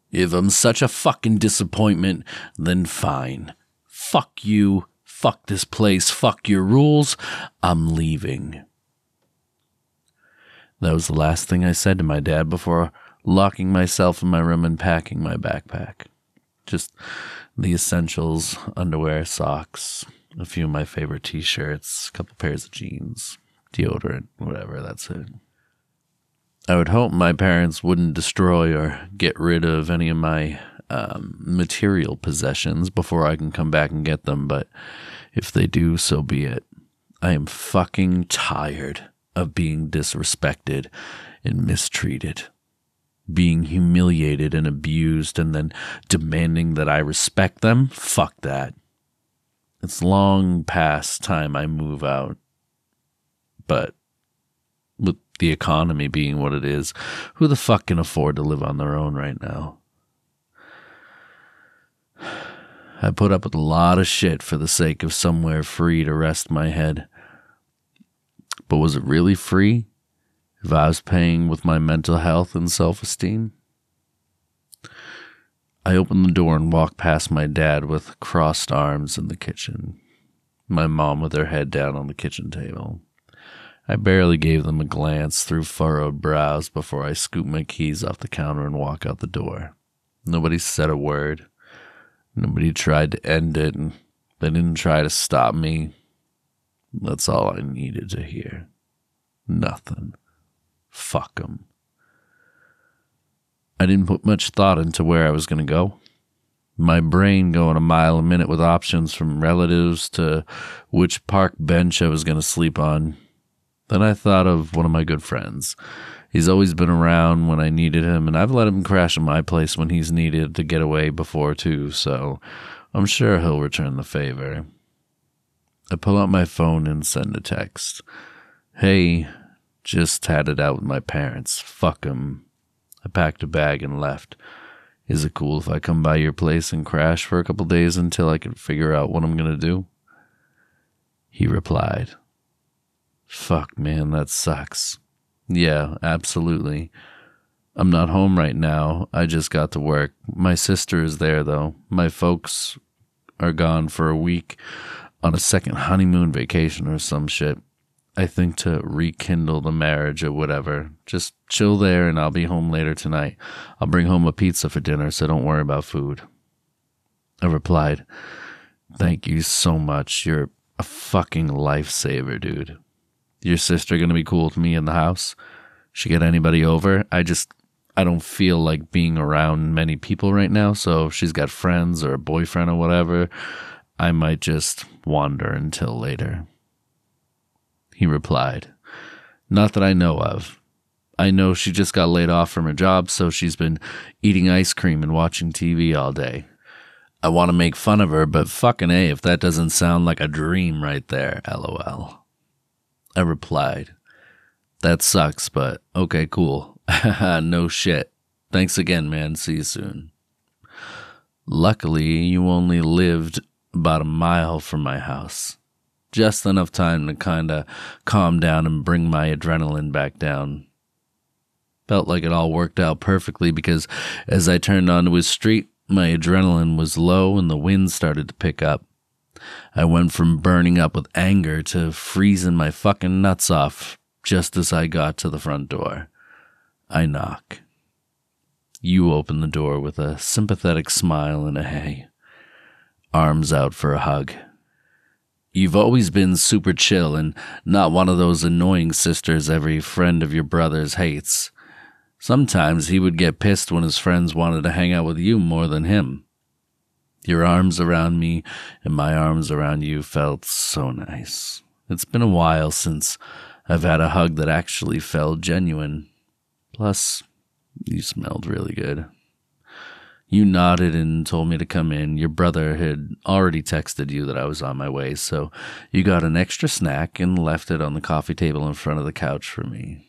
If I'm such a fucking disappointment, then fine. Fuck you. Fuck this place. Fuck your rules. I'm leaving. That was the last thing I said to my dad before locking myself in my room and packing my backpack. Just the essentials, underwear, socks, a few of my favorite t-shirts, a couple pairs of jeans, deodorant, whatever, that's it. I would hope my parents wouldn't destroy or get rid of any of my material possessions before I can come back and get them, but if they do, so be it. I am fucking tired of being disrespected and mistreated, being humiliated and abused, and then demanding that I respect them. Fuck that. It's long past time I move out, but with the economy being what it is, who the fuck can afford to live on their own right now? I put up with a lot of shit for the sake of somewhere free to rest my head. But was it really free if I was paying with my mental health and self-esteem? I opened the door and walked past my dad with crossed arms in the kitchen, my mom with her head down on the kitchen table. I barely gave them a glance through furrowed brows before I scooped my keys off the counter and walked out the door. Nobody said a word. Nobody tried to end it, and they didn't try to stop me. That's all I needed to hear. Nothing. Fuck 'em. I didn't put much thought into where I was going to go. My brain going a mile a minute with options from relatives to which park bench I was going to sleep on. Then I thought of one of my good friends. He's always been around when I needed him, and I've let him crash at my place when he's needed to get away before too, so I'm sure he'll return the favor. I pull out my phone and send a text. Hey, just had it out with my parents. Fuck 'em. I packed a bag and left. Is it cool if I come by your place and crash for a couple days until I can figure out what I'm gonna do? He replied, fuck, man, that sucks. Yeah, absolutely. I'm not home right now. I just got to work. My sister is there, though. My folks are gone for a week on a second honeymoon vacation or some shit. I think to rekindle the marriage or whatever. Just chill there and I'll be home later tonight. I'll bring home a pizza for dinner, so don't worry about food. I replied, thank you so much. You're a fucking lifesaver, dude. Your sister gonna be cool with me in the house? She get anybody over? I don't feel like being around many people right now, so if she's got friends or a boyfriend or whatever, I might just wander until later. He replied, not that I know of. I know she just got laid off from her job, so she's been eating ice cream and watching TV all day. I want to make fun of her, but fucking A if that doesn't sound like a dream right there, LOL. I replied, that sucks, but okay, cool. No shit. Thanks again, man. See you soon. Luckily, you only lived about a mile from my house. Just enough time to kinda calm down and bring my adrenaline back down. Felt like it all worked out perfectly because as I turned onto his street, my adrenaline was low and the wind started to pick up. I went from burning up with anger to freezing my fucking nuts off just as I got to the front door. I knock. You open the door with a sympathetic smile and a hey. Arms out for a hug. You've always been super chill and not one of those annoying sisters every friend of your brother's hates. Sometimes he would get pissed when his friends wanted to hang out with you more than him. Your arms around me and my arms around you felt so nice. It's been a while since I've had a hug that actually felt genuine. Plus, you smelled really good. You nodded and told me to come in. Your brother had already texted you that I was on my way, so you got an extra snack and left it on the coffee table in front of the couch for me.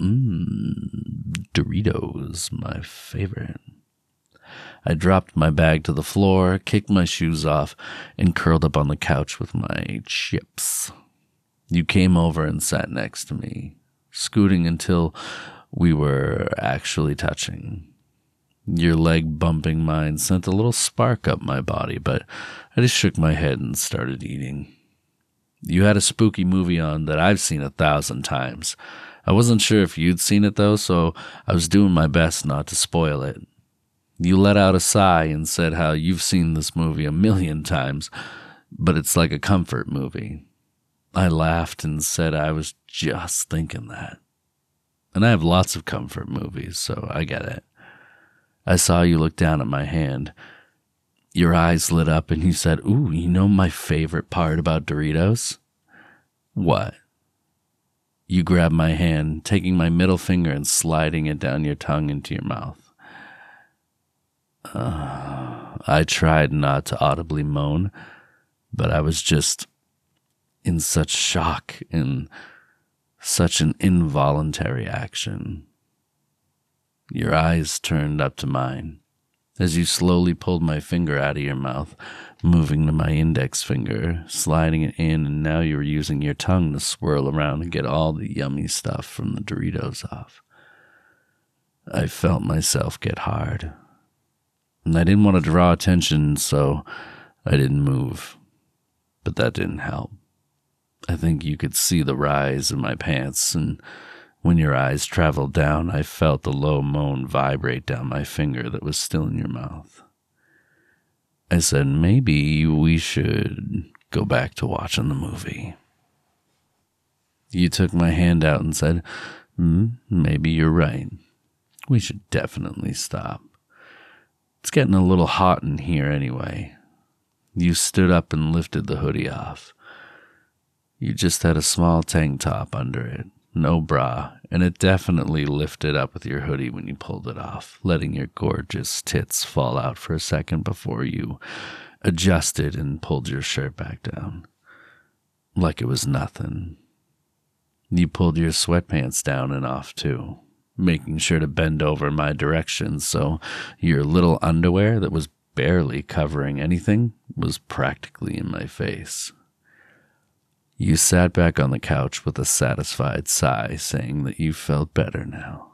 Doritos, my favorite. I dropped my bag to the floor, kicked my shoes off, and curled up on the couch with my chips. You came over and sat next to me, scooting until we were actually touching. Your leg bumping mine sent a little spark up my body, but I just shook my head and started eating. You had a spooky movie on that I've seen 1,000 times. I wasn't sure if you'd seen it though, so I was doing my best not to spoil it. You let out a sigh and said how you've seen this movie 1,000,000 times, but it's like a comfort movie. I laughed and said I was just thinking that. And I have lots of comfort movies, so I get it. I saw you look down at my hand. Your eyes lit up and you said, "Ooh, you know my favorite part about Doritos?" "What?" You grabbed my hand, taking my middle finger and sliding it down your tongue into your mouth. I tried not to audibly moan, but I was just in such shock and such an involuntary action. Your eyes turned up to mine as you slowly pulled my finger out of your mouth, moving to my index finger, sliding it in, and now you were using your tongue to swirl around and get all the yummy stuff from the Doritos off. I felt myself get hard, and I didn't want to draw attention, so I didn't move. But that didn't help. I think you could see the rise in my pants, and when your eyes traveled down, I felt the low moan vibrate down my finger that was still in your mouth. I said, "Maybe we should go back to watching the movie." You took my hand out and said, "Maybe you're right. We should definitely stop. It's getting a little hot in here anyway." You stood up and lifted the hoodie off. You just had a small tank top under it, no bra, and it definitely lifted up with your hoodie when you pulled it off, letting your gorgeous tits fall out for a second before you adjusted and pulled your shirt back down. Like it was nothing. You pulled your sweatpants down and off too, making sure to bend over in my direction so your little underwear that was barely covering anything was practically in my face. You sat back on the couch with a satisfied sigh, saying that you felt better now.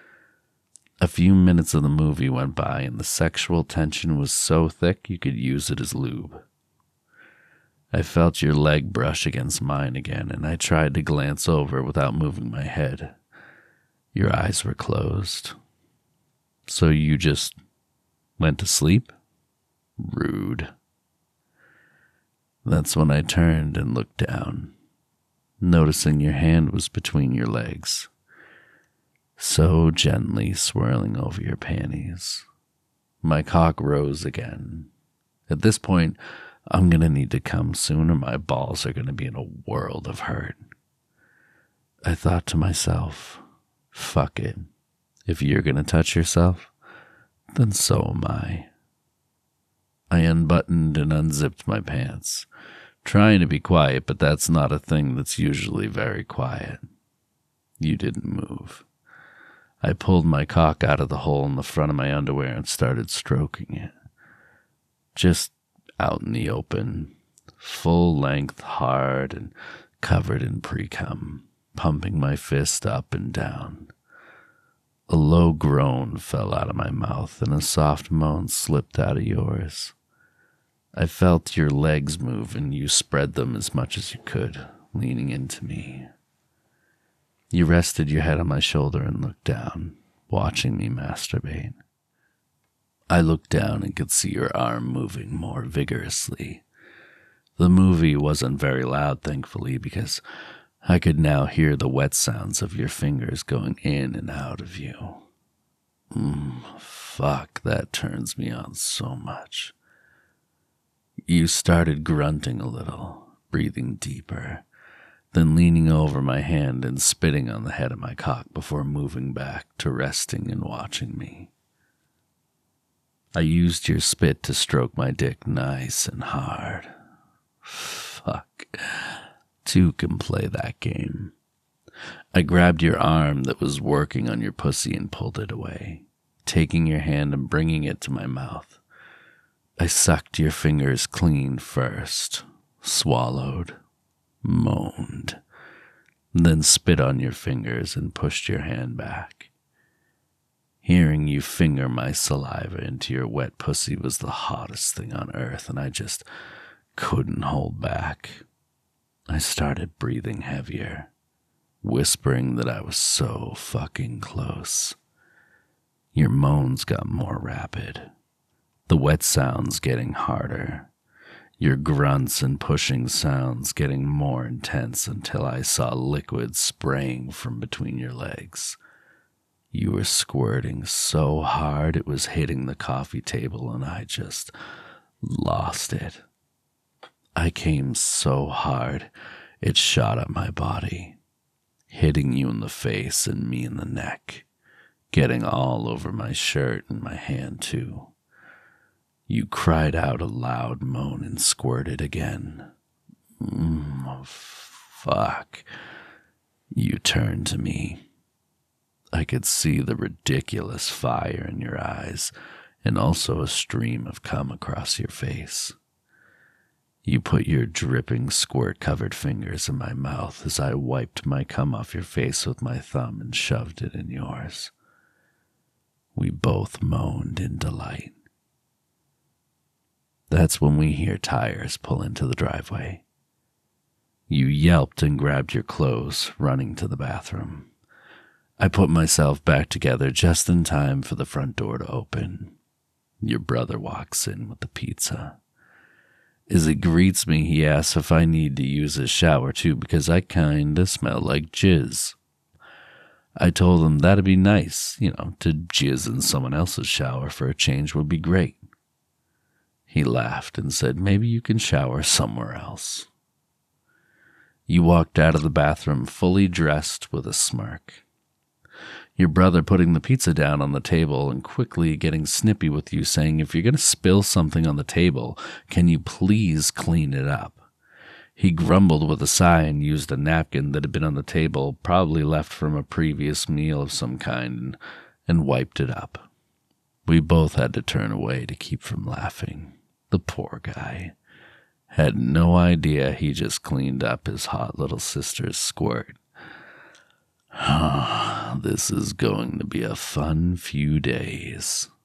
A few minutes of the movie went by, and the sexual tension was so thick you could use it as lube. I felt your leg brush against mine again, and I tried to glance over without moving my head. Your eyes were closed. So you just went to sleep? Rude. That's when I turned and looked down, noticing your hand was between your legs, so gently swirling over your panties. My cock rose again. At this point, I'm going to need to come soon or my balls are going to be in a world of hurt. I thought to myself, fuck it. If you're going to touch yourself, then so am I. I unbuttoned and unzipped my pants, trying to be quiet, but that's not a thing that's usually very quiet. You didn't move. I pulled my cock out of the hole in the front of my underwear and started stroking it. Just out in the open, full length, hard, and covered in pre-cum, pumping my fist up and down. A low groan fell out of my mouth, and a soft moan slipped out of yours. I felt your legs move, and you spread them as much as you could, leaning into me. You rested your head on my shoulder and looked down, watching me masturbate. I looked down and could see your arm moving more vigorously. The movie wasn't very loud, thankfully, because I could now hear the wet sounds of your fingers going in and out of you. Fuck, that turns me on so much. You started grunting a little, breathing deeper, then leaning over my hand and spitting on the head of my cock before moving back to resting and watching me. I used your spit to stroke my dick nice and hard. Fuck. Two can play that game. I grabbed your arm that was working on your pussy and pulled it away, taking your hand and bringing it to my mouth. I sucked your fingers clean first, swallowed, moaned, then spit on your fingers and pushed your hand back. Hearing you finger my saliva into your wet pussy was the hottest thing on earth, and I just couldn't hold back. I started breathing heavier, whispering that I was so fucking close. Your moans got more rapid, the wet sounds getting harder, your grunts and pushing sounds getting more intense until I saw liquid spraying from between your legs. You were squirting so hard it was hitting the coffee table, and I just lost it. I came so hard it shot up my body, hitting you in the face and me in the neck, getting all over my shirt and my hand too. You cried out a loud moan and squirted again. Fuck. You turned to me. I could see the ridiculous fire in your eyes and also a stream of cum across your face. You put your dripping, squirt-covered fingers in my mouth as I wiped my cum off your face with my thumb and shoved it in yours. We both moaned in delight. That's when we hear tires pull into the driveway. You yelped and grabbed your clothes, running to the bathroom. I put myself back together just in time for the front door to open. Your brother walks in with the pizza. As he greets me, he asks if I need to use his shower too because I kinda smell like jizz. I told him that'd be nice, to jizz in someone else's shower for a change would be great. He laughed and said maybe you can shower somewhere else. You walked out of the bathroom fully dressed with a smirk. Your brother putting the pizza down on the table and quickly getting snippy with you, saying, if you're going to spill something on the table, can you please clean it up? He grumbled with a sigh and used a napkin that had been on the table, probably left from a previous meal of some kind, and wiped it up. We both had to turn away to keep from laughing. The poor guy had no idea he just cleaned up his hot little sister's squirt. This is going to be a fun few days.